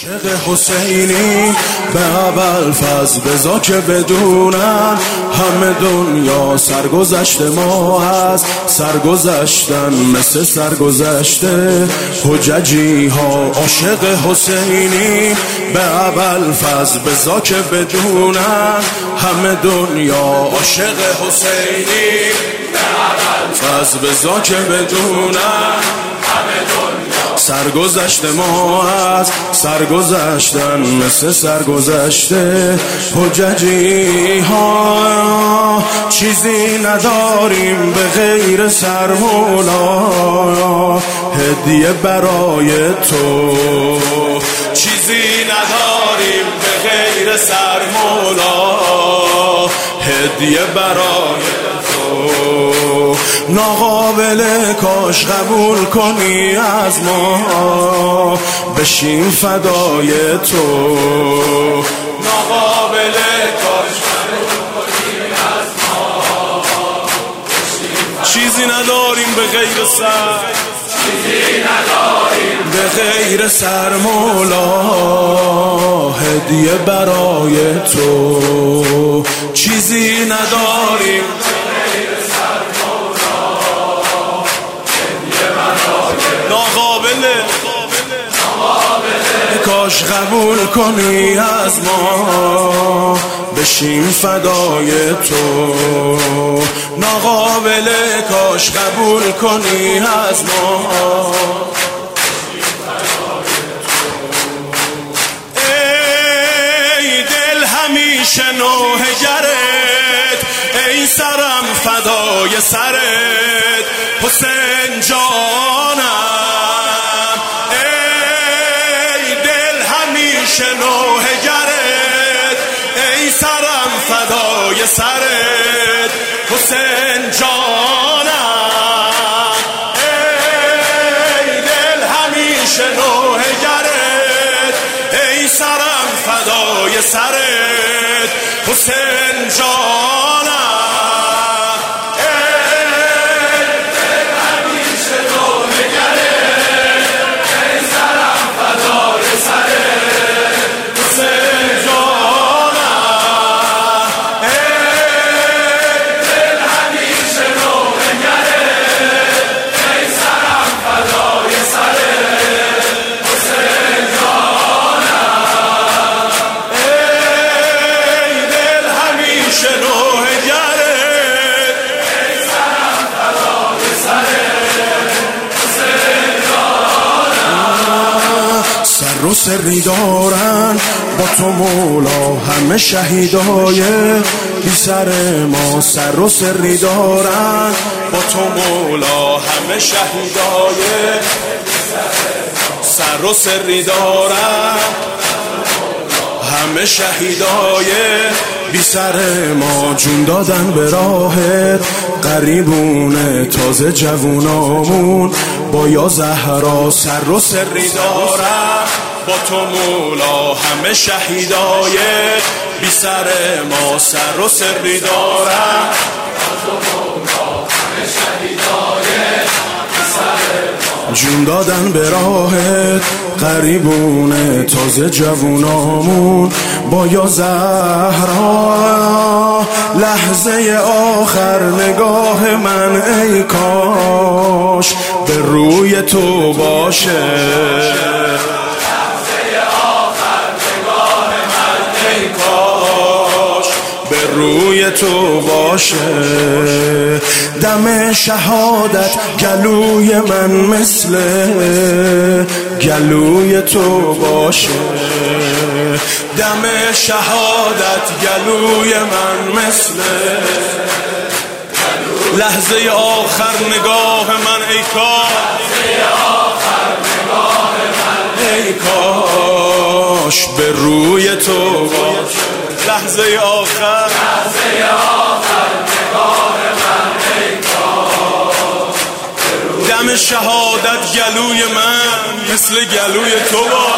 عاشق حسینی به ابوالفضل بذار که بدونن همه دنیا سرگذشت ما هست، سرگذشتن مثل سرگذشته حججی ها. عاشق حسینی به ابوالفضل بذار که بدونن همه دنیا عاشق حسینی به ابوالفضل بذار که بدونن همه دنیا سرگذشت ما از سرگذشتن مثل سرگذشته حججی ها. چیزی نداریم به غیر سرمولا هدیه برای تو، چیزی نداریم به غیر سرمولا هدیه برای تو. ناقابل کاش قبول کنی از ما بشیم فدای تو، ناقابل کاش قبول کنی از ما بشیم. چیزی نداریم به غیر سر، چیزی نداریم به غیر سر مولا هدیه برای تو، چیزی نداریم کاش قبول کنی از ما بشیم فدای تو، ناقابل کاش قبول کنی از ما. ای دل همیشه نوحه گرت، ای سرم فدای سرت حسین جانم. نوحه گرت ای سرم فدای سرت حسین جانم. ای دل همیشه نوحه گرت ای سرم فدای سرت حسین جانم. رو سری دارن با تو مولا همه شهیدای بی سر ما، سر و سری دارن با تو مولا همه شهیدای سر و سری دارن همه شهیدای بی سر ما، جون دادن به راهت قریبونه تازه جوونامون با یا زهرا سر و سری دارن با تو مولا همه شهیدای بی سر ما، سر و سری دارن با تو مولا همه شهیدای بی سر ما، جون دادن به راهت قریبونه تازه جوونامون با یا زهرا. لحظه آخر نگاه من ای کاش به روی تو باشه، روی تو باشه. دم شهادت گلوی من مثل گلوی تو باشه، دم شهادت گلوی من مثل لحظه آخر نگاه من ای کاش به روی تو باشه. لحظه آخر نگاه من ای کاش دم شهادت گلوی من مثل گلوی تو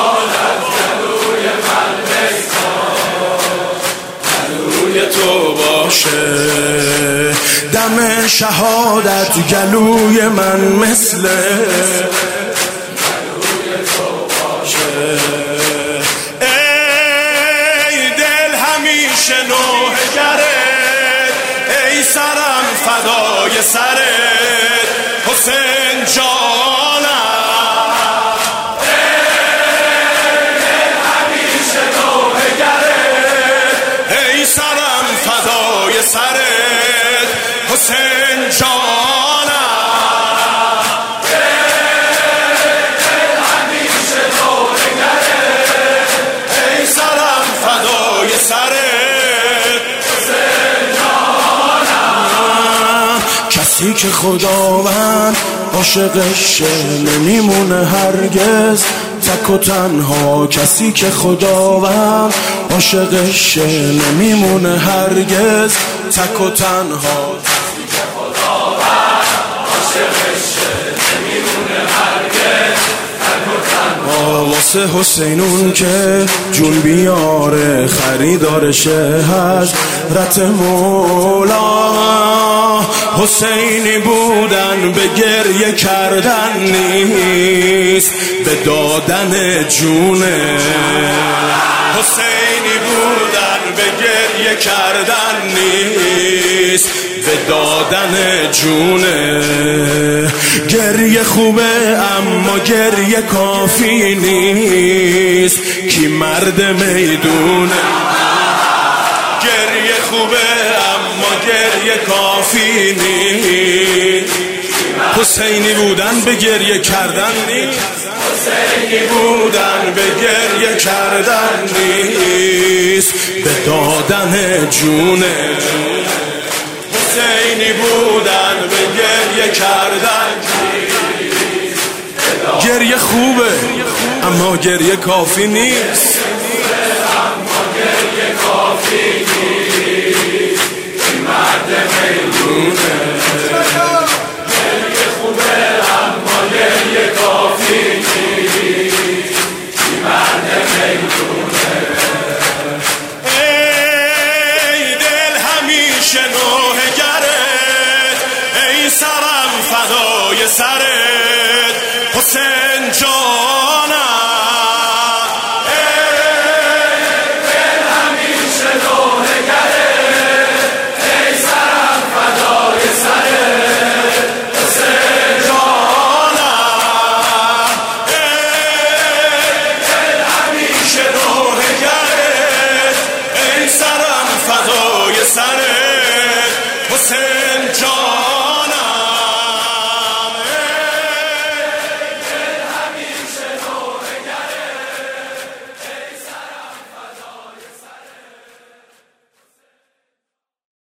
گلوی تو باشه. دم شهادت گلوی من مثل گلوی تو باشه. فدای سرت حسین جانم، همیشه نوحه‌گرت، ای سرم فدای سرت حسین جانم، همیشه نوحه‌گرت، ای سرم فدای سرت حسین جانم. کسی که خداوند عاشقش نمیمونه هرگز تک و تنها، کسی که خداوند عاشقش نمیمونه هرگز تک و تنها، کسی که خداوند عاشقش نمیمونه هرگز تک و تنها. واسه حسینون که جون بیاره خریدارشه حضرت مولا، حسینی بودن به گریه کردن نیست به دادن جونه، حسینی بودن به گریه کردن نیست به دادن جونه. گریه خوبه اما گریه کافی نیست، کی مرد میدونه. گریه خوبه اما گریه کافی نیست، حسینی بودن به گریه کردن نیست، حسینی بودن به گریه کردن نیست به دادن جونه، حسینی بودن به گریه کردن نیست. گریه خوبه اما گریه کافی نیست، اما گریه کافی نیست، مرد میدونه.